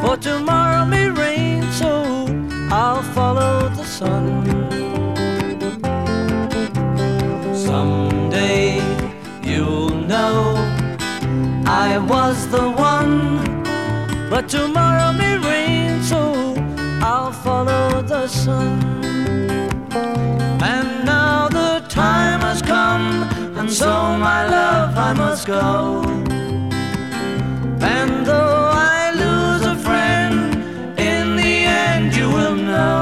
For tomorrow may rain, so I'll follow the sun. Someday you'll know I was the one. But tomorrow may rain, so I'll follow the sun. And now the time has come, and so my love I must go. And though I lose a friend, in the end you will know.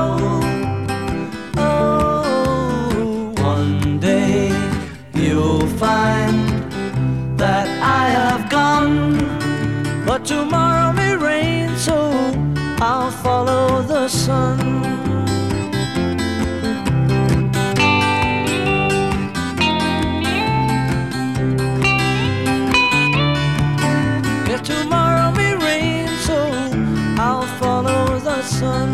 Oh, one day you'll find that I have gone. But tomorrow may rain, so I'll follow the sun. Tomorrow may rain, so I'll follow the sun.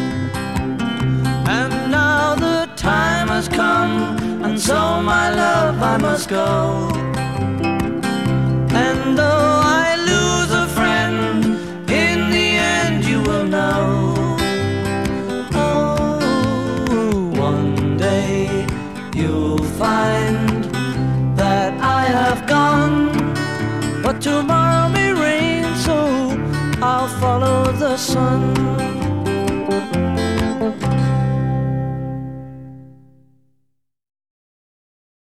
And now the time has come, and so my love I must go. And though I lose a friend, in the end you will know. Oh, one day you'll find that I have gone. But tomorrow may rain, so I'll follow the sun.